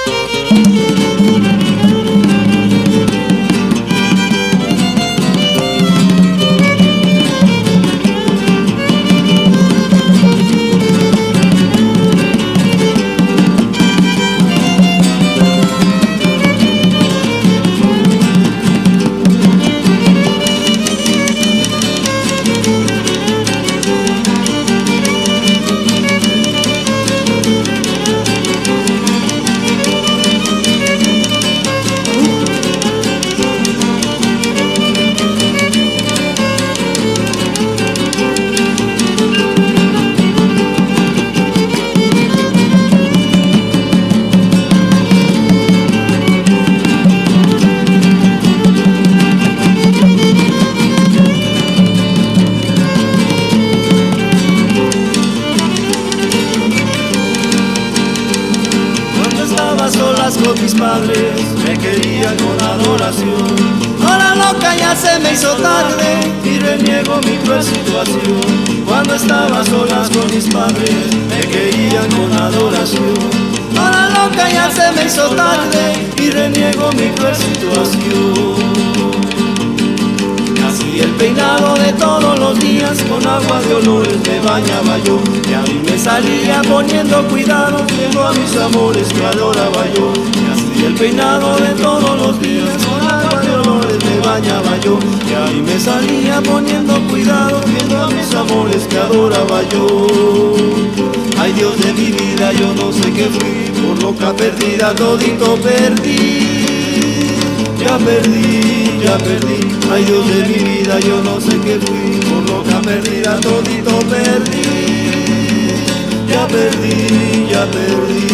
Con mis padres me querían con adoración. Ahora loca ya se me hizo tarde y reniego mi cruel situación. Cuando estaba solas con mis padres me querían con adoración. Ahora loca ya se me hizo tarde y reniego mi cruel situación. Así el peinado de todos los días con agua de olores me bañaba yo. Y a mí me salía poniendo cuidado viendo a mis amores que adoraba yo. Y así el peinado de todos los días con agua de olores me bañaba yo. Y a mí me salía poniendo cuidado viendo a mis amores que adoraba yo. Ay Dios de mi vida, yo no sé qué fui, por loca perdida todito perdí. Ya perdí, ya perdí, ay Dios de mi vida, yo no sé qué fui, por loca perdida todito perdí. Ya perdí, ya perdí.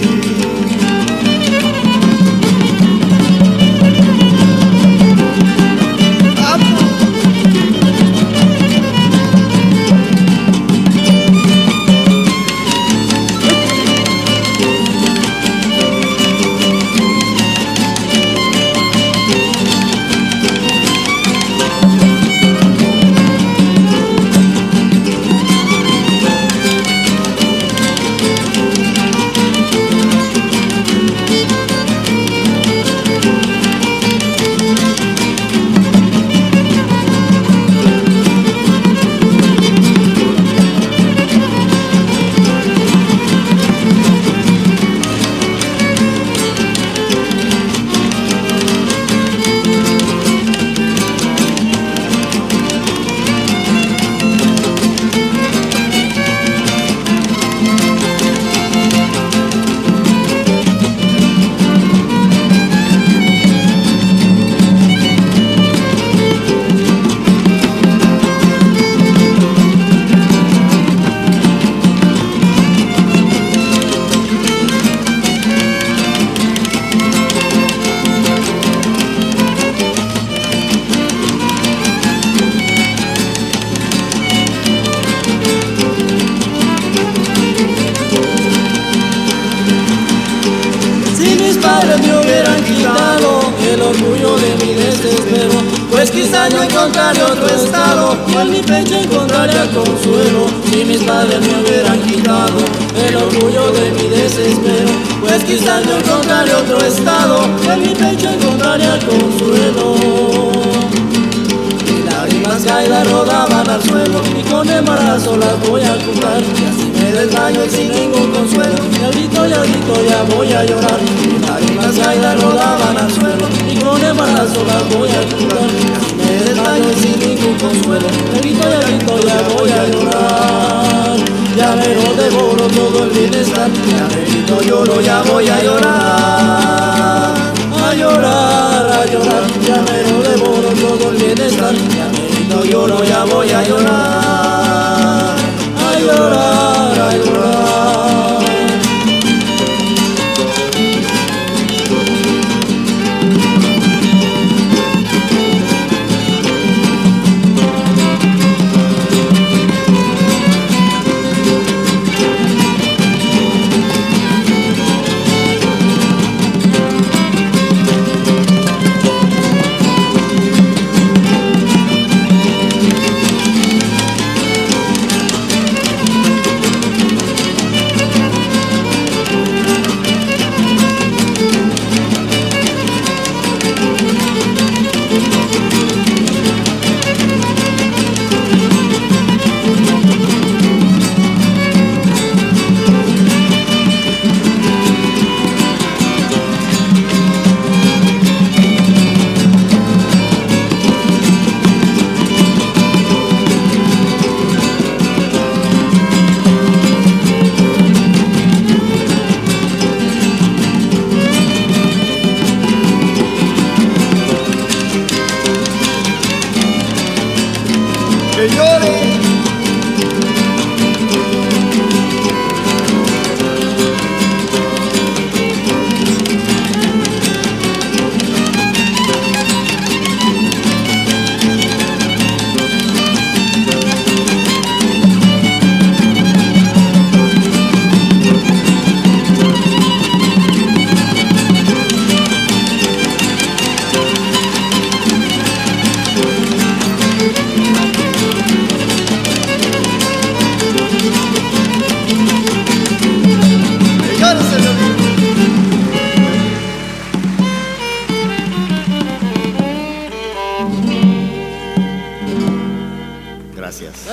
Me hubieran quitado el orgullo de mi desespero, pues quizá yo encontraría otro estado y en mi pecho encontraría consuelo. Si mis padres me hubieran quitado el orgullo de mi desespero, pues quizá yo encontraría otro estado y en mi pecho encontraría consuelo. Mis lágrimas caídas rodaban al suelo y con embarazo las voy a ocultar. Y así me desmayo y sin ningún consuelo, y al grito ya voy a llorar. Mis lágrimas caídas rodaban al suelo y con embarazo las voy a ocultar. Y así me desmayo y sin ningún consuelo, y al grito ya voy a llorar. Ya me lo devoro todo el bienestar, ya me grito lloro, ya voy a llorar. A llorar, a llorar, ya me lo devoro todo el bienestar, ya me grito lloro, ya voy a llorar. A llorar, a llorar.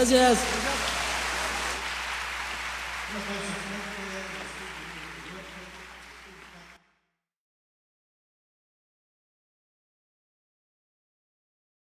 Gracias.